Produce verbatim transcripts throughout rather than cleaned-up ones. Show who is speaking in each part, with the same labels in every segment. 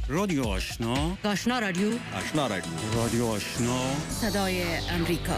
Speaker 1: رادیو آشنا
Speaker 2: آشنا رادیو
Speaker 3: آشنا رادیو
Speaker 1: رادیو آشنا
Speaker 2: صدای امریکا.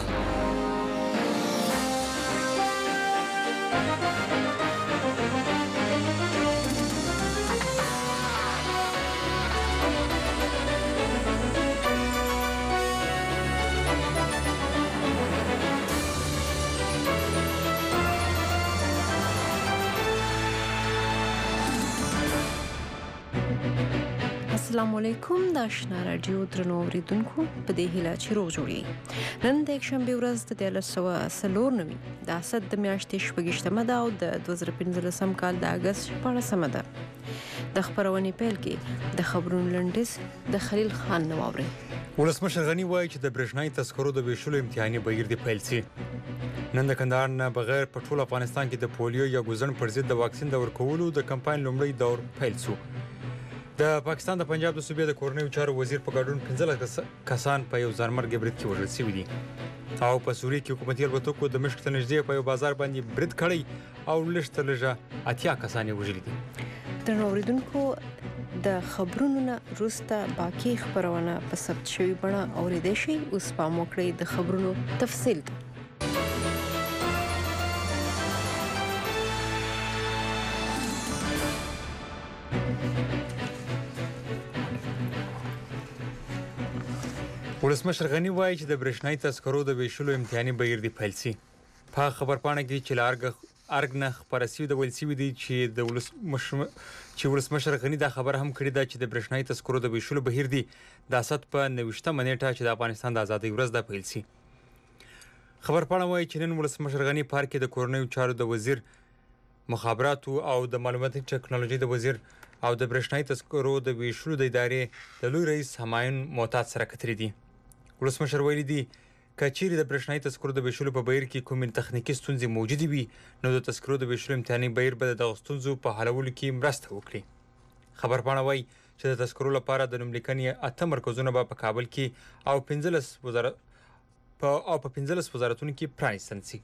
Speaker 4: السلام علیکم د آشنا رادیو درنو اوریدونکو په دې هیله چې روغ جوړی. نن د یکشنبه ورځ د دیارلس سوه څلور نوي د اسد د میاشتې شپږیشتمه ده او د دوه زره پنځلسم کال د اګست شپاړسمه ده. د خبرونې پیل کې د خبرونو لنډیز د خلیل خان نو اوري.
Speaker 5: ولسمشر غنی وایي چې د برېښنايي تذکرو د ویشلو امتحاني بهیر دی پیل شي. نن د کندهار نه بغیر په ټول افغانستان کې د پولیو یا ګوزن پر ضد د واکسین د ورکولو د کمپاین لومړی دور پیل شو. د پاکستان د پنجاب د صوبې د کورنیو چارو وزیر په ګډون پنځلس کسان په یو ځانمرګ برید کې وژل شوي دي او په سوریه کې حکومتي الوتکو د مشق ته نږدې په یو بازار باندې برید کړی او لږ تر لږه اتیا کسان یې وژلي دي.
Speaker 4: درنو اوریدونکو د خبرونو نه وروسته باقي خبرونه په ثبت شوي بڼه اورېدای شئ. اوس پام وکړئ د خبرونو تفصیل ته.
Speaker 5: ولسمشر غنی وایي چې د برېښنايي تذکرو د ویشلو امتحاني بهیر دی پیل شي. په خبرپاڼه کې چې له ارګ نه خپاره شوي د ویل شوي دي چې د ولسمشر چې ولسمشر غنی دا خبره هم کړې ده چې د برېښنايي تذکرو د ویشلو بهیر دی د اسد په نویشتمه نیټه چې د افغانستان د ازادۍ ورځ ده پیل شي. خبرپاڼه وایي چې نن ولسمشر غنی پارک کې د کورنیو چارو د وزیر مخابراتو او د معلوماتي ټکنالوژي د وزیر او د برېښنايي تذکرو د ویشلو د ادارې د لوی رئیس همایون معتاد سره کتري دي. ولسمشر ویلي دي که چیرې د برېښنايي تذکرو د ویشلو په بهیر کې کومې تخنیکي ستونزې موجودې وي نو د تذکرو د ویشلو امتحاني بهیر به د دغو ستونزو په حلولو کې مرسته وکړي. خبرپاڼه وایي چې د تذکرو لپاره د نوملیکنې اته مرکزونه به په کابل کې او پنځلس وزارت په او په پنځلس وزارتونو کې پرانیستل شي.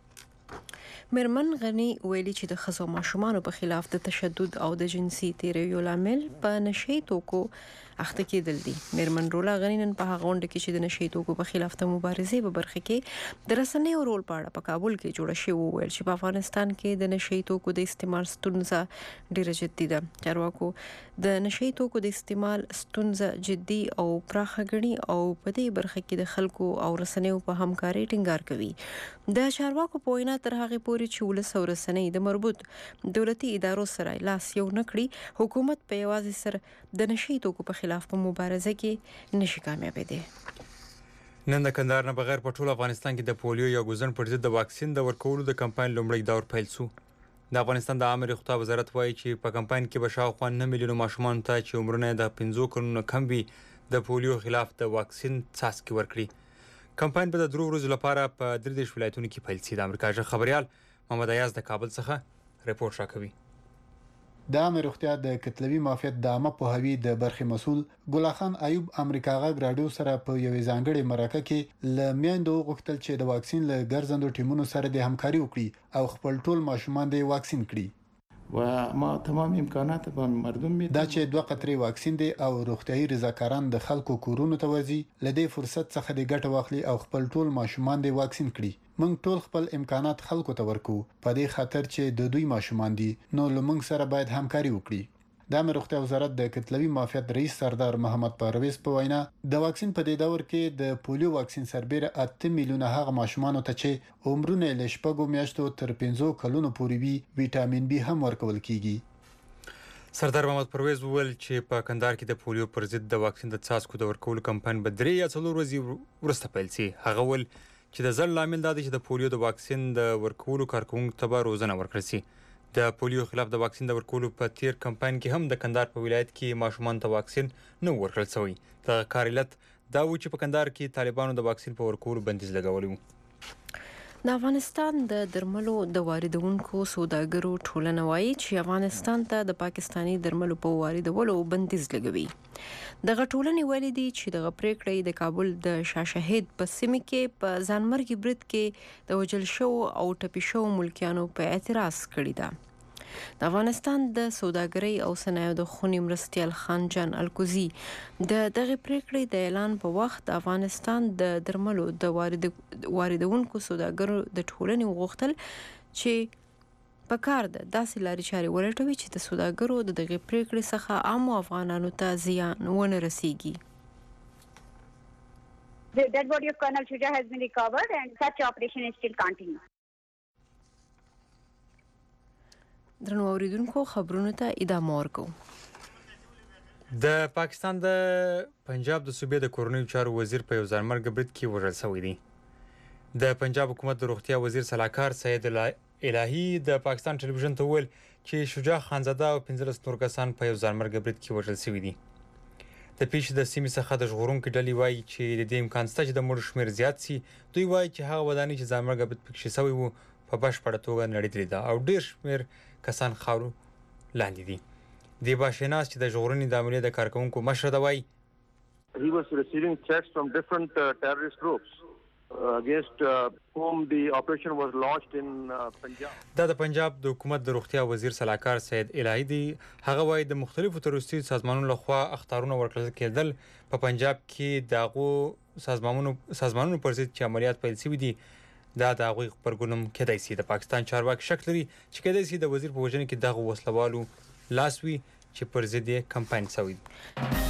Speaker 4: میرمن غنی ویلي چې د ښځو ماشومانو په خلاف د تشدد او د جنسي تیریو لامل په نشي توکو اخته کېدل دي. میرمن رولا غنی نن په هغه غونډه کې چې د نشي توکو په خلاف د مبارزې په برخه کې د رسنیو رول په اړه په کابل کې جوړه شوې وویل چې په افغانستان کې د نشي توکو د استعمال ستونزه ډیره جدي ده. چارواکو د نشي توکو د استعمال ستونزه جدي او پراخه ګڼي او په دې برخه کې د خلکو او رسنیو په همکارۍ ټینګار کوي. د چارواکو په وینا تر هغه پورې چې ولس او رسنۍ د مربوط دولتي ادارو سره لاس یو نه کړي حکومت په یوازې سره د نشي توکو په خلاف په مبارزه کې نشي کامیابېدی.
Speaker 5: نن د کندهار نه بغیر په ټول افغانستان کې د پولیو یا ګوزن پر ضد د واکسین د ورکولو د کمپاین لومړی دور پیل شو. د افغانستان د عامه روغتیا وزارت وایي چې په کمپاین کې به شاوخوا نه میلیونه ماشومانو ته چې عمرونه د پنځو کلونو کم وي د پولیو خلاف د واکسین څاڅکي ورکړي. کمپاین به د درو ورځو لپاره په درې دېرش ولایتونو کې پیل شي. د امریکا ژغ خبریال محمد ایاز د کابل څخه رپورټ راکوي.
Speaker 6: د عامه روغتیا د کتلوي معافیت د عامه پوهاوي د برخې مسؤل ګل خان ایوب امریکا غږ رادیو سره په یوې ځانګړې مرکه کې ل میندو غوښتل چې د واکسین له ګرځندو ټیمونو سره د همکاري وکړي او خپل ټول ماشومان د واکسین کړي.
Speaker 7: و ما تمام امکانات به مردم میدم.
Speaker 6: دا چې دوه قطرې واکسین دی او روغتيایي رضاکاران د خلکو کورونو ته ورځي لدې فرصت څخه د ګټه واخلي او خپل ټول ماشومان د واکسین کړي. موږ ټول خپل امکانات خلکو ته ورکو په دې خاطر چې د دوی ماشومان دي نو لمونږ سره باید همکاري وکړي. د امریکا روغتیا وزارت د کتلوي معافیت رئیس سردار محمد پرویز په وینا د واکسین په دې دور کې د پولیو واکسین سربېره اته میلیونه هغه ماشومان ته چې عمرونه له شپږو میاشتو تر پنځو کلونو پورې وي وټامین بي هم ورکول کیږي.
Speaker 5: سردار محمد پرویز وویل چې په کندهار کې د پولیو پر ضد د واکسین د څاڅکو د ورکولو کمپاین به درې یا څلور ورځې وروسته پیل شي. هغه وویل چې د ځل لامل دا دی چې د پولیو د واکسین د ورکولو کارکوونکو ته به روزنه ورکړل شي. د پولیو خلاف د واکسین د ورکولو په تیر کمپاین کې هم د کندهار په ولایت کې ماشومان ته واکسین نه ورکړل شوی. د کار علت دا و چې په کندهار کې طالبانو د واکسین په ورکولو بندیز لګولی و.
Speaker 4: د افغانستان د درملو د واردونکو سوداګرو ټولنه وایي چې افغانستان ته د پاکستاني درملو په واردولو بندیز لګوي. دغه ټولنې ویلي دي چې دغه پریکړه د کابل د شاه شهید په سیمه کې په ځانمرګي برید کې د وژل شوو او ټپي شوو ملکیانو په اعتراض کړې ده. د افغانستان د سوداګرۍ او صنایعو د خونی مرستیال خان جان الکوزی د دغه پریکړې د اعلان په وخت د افغانستان د درملو د وارد واردونکو سوداګرو د ټولنې وغوښتل چې په کار ده داسې لارې چارې ولټوي چې د سوداګرو د دغه پریکړې څخه عام افغانانو ته زیان ونه رسیږي.
Speaker 3: The dead body of Colonel Shuja has been recovered and such operation is still continuing.
Speaker 4: درنو اوریدونکو خبرونه ته ادامه ورکو.
Speaker 5: د پاکستان د پنجاب د صوبې د کورنیو چارو وزیر په یو ځانمرګ برید کې وژل شوی دی. د پنجاب حکومت د روغتیا وزیر سلاکار سید الهی د پاکستان ټلویزیون ته ویل چې شجاع خانزاده او پنځلس نور کسان په یو ځانمرګ برید کې وژل شوي دي. د پیښې د سیمې څخه د ژغورونکو ډلې وایي چې د دې امکان شته چې د مړو شمېر زیات سي. دوی وایي چې هغه ودانۍ چې ځانمرګ برید پکې شوی وو په بشپړه توګه نړېدلې ده او ډېر شمېر کسان خاورو لاندې دي. دیبا شیناس چې د ژغورنې د عملیې د کارکونکو مشر دی وایي
Speaker 8: He was receiving threats from different uh, terrorist groups uh, against uh, whom the operation was launched in uh, Punjab.
Speaker 5: دا د پنجاب د حکومت د روغتیا وزیر سلاکار سید الهی دی. هغه وایي د مختلفو تروریستي سازمانونو لخوا اخطارونه ورکړل کېدل په پنجاب کې د هغو سازمانونو سازمانونو پر ضد چې عملیات پیل شوي دي دا د هغوی غبرګون کېدای شي. د پاکستان چارواکي شک لري چې کېدای شي د وزیر په وژنه کې دغه وسلوالو لاس وي چې پر ضد یې کمپاین شوی دی.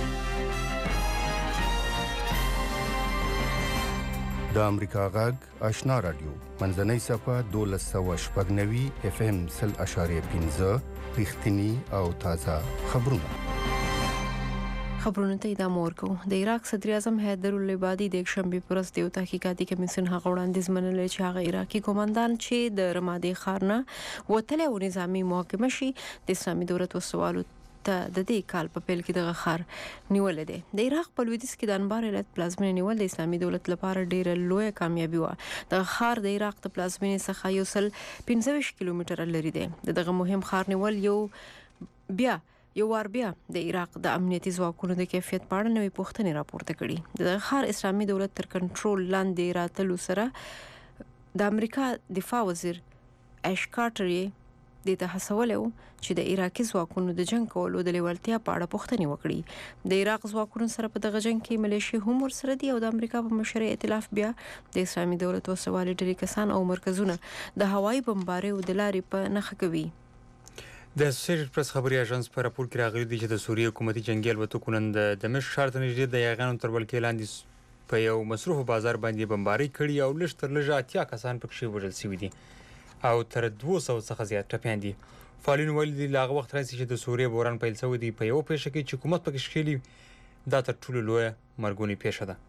Speaker 9: د امریکا غږ آشنا رادیو منځنۍ صفحه دولس سوه شپږ نوي اف ام سل اشاریه پنځه رښتینی او تازه خبرونه.
Speaker 4: خبرونه ته ادامه ورکو. د عراق صدر اعظم حیدر العبادي د یکشنبې په ورځ د یو تحقیقاتي کمیسیون هغه وړاندیز منلی چې هغه عراقي قومندان چې د رمادي ښار نه وتلی او نظامي محاکمه شي د اسلامي دولت وسوالو ته د دې کال په پیل کې دغه ښار نیولې دی. د عراق په لویدیځ کې د انبار ولایت پلازمینه نیول د اسلامي دولت لپاره ډیره لویه کامیابي وه. دغه ښار د عراق د پلازمینې څخه یو سل پنځه ویشت کیلومتره لرې دی. د دغه مهم ښار نیول یو بیا یو وار بیا د عراق د امنیتي ځواکونو د کیفیت په اړه نوې پوښتنې راپورته کړي. دغه ښار اسلامي دولت تر کنټرول لاندې راتلو سره د امریکا دفاع وزیر اش کارټر یې د ته هڅولی و چې د عراقي ځواکونو د جنګ کولو د لیوالتیا په اړه پوښتنې وکړي. د عراق ځواکونو سره په دغه جنګ کې ملیشي هم ورسره دي او د امریکا په مشرۍ ائتلاف بیا د اسلامي دولت وسوالې ډلې کسان او مرکزونه د هوایي بمباریو د لارې په نښه کوي.
Speaker 5: د اسوسییټډ پریس خبري اژانس په راپور کې راغلي دي چې د سوریې حکومتي جنگي الوتکو نن د دمشق ښار ته نږدې د یاغیانو تر ولکې لاندې په یو مصروف بازار باندې بمباري کړي او لږ تر لږه اتیا کسان پکې وژل شوي دي او تر دوه سوه څخه زیات ټپیان دي. فعالین ویلي دي له هغه وخت راهیسې چې د سوریې بحران پیل شوی دی په یوه پیښه کې چې حکومت پکې ښکېلي دا تر ټولو لویه مرګونې پیښه ده.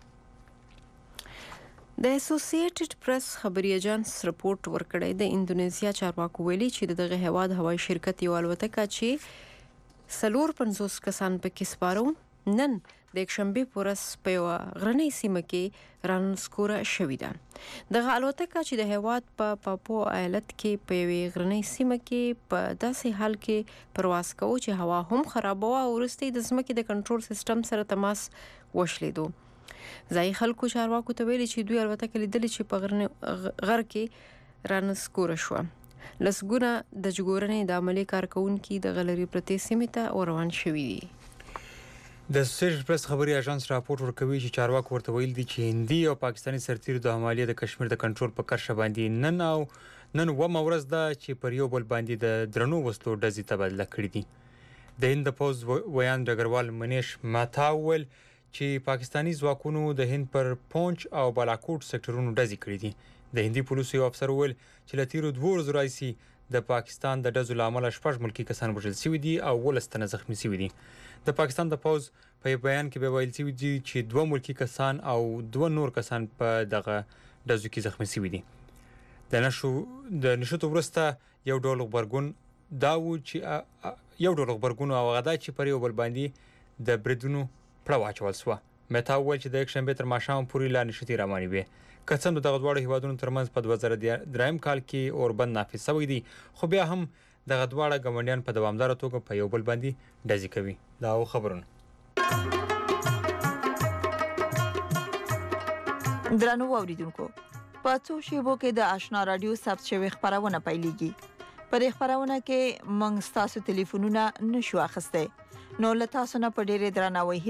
Speaker 4: د اسوسییټډ پریس خبري اژانس رپورت ورکړی د اندونیزیا چارواکو ویلي چې دغه هیواد هوایي شرکت یو الوتکه چې څلور پنځوس کسان پکې سپارو نن د یکشنبې په ورځ په یوه غرنۍ سیمه کې رانسکوره شوې ده. دغه الوتکه چې د هیواد په پاپو ایالت کې په یوې غرنۍ سیمه کې په داسې حال کې پرواز کوو چې هوا هم خرابه وه او وروسته د ځمکې د کنټرول سیستم سره تماس وشلیدو. ځایي خلکو چارواکو ته ویلي چې دوی الوتکه لیدلې چې په غر کې رانسکوره شوه. لسګونه د ژغورنې د عملي کارکوونکي د غلري پرتې سیمې ته ور روان شوي دي.
Speaker 5: د اسوسییټډ پریس خبري اژانس راپورټ ورکوي چې چارواکو ورته ویل دي چې هندي او پاکستاني سرتیرو د عملیې د کشمیر د کنټرول په کرښه باندې نن او نن اوومه ورځ ده چې پر یو بل باندې د درنو وسلو ډزې تبادله کړي دي. د هند د پوځ ویان ډګروال منیش ماتا وویل چې پاکستاني ځواکونو د هند پر پونچ او بالاکوټ سکتورونو ډزې کړي دي. د هندي پولیسو یو افسر وویل چې له تیرو دوو ورځو راهیسې د پاکستان د ډزو له امله شپږ ملکي کسان وژل شوي دي او اوولس تنه زخمي شوي دي. د پاکستان د پوځ په بیان کې به ویل شوي دي چې دوه ملکي کسان او دوه نور کسان په دغه ډزو کې زخمي شوي دي. د نشو د نشوتو وروسته یو ډول غبرګون دا و چې یو ډول غبرګون او هغه دا چې پر یو بل باندې د بریدونو پړه واچول شوه. متا وویل چې د یکشنبې تر ماښامه پورې لا نښتې روانې وې. که څه هم د دغه دواړو هیوادونو ترمنځ په دوه زره دریم کال کې اوربند نافذ شوی دی خو بیا هم دغه دواړه ګاونډیان په دوامداره توګه په یو بل باندې ډزې کوي. دا و خبرونه.
Speaker 10: درنو اوریدونکو په څو شیبو کې د آشنا رادیو ثبت شوی خبرونه پیلېږي. په دې خبرونه کې موږ تاسو ټلیفونونه نشو اخیسته. نو له تاسو نه په ډېرې درناوي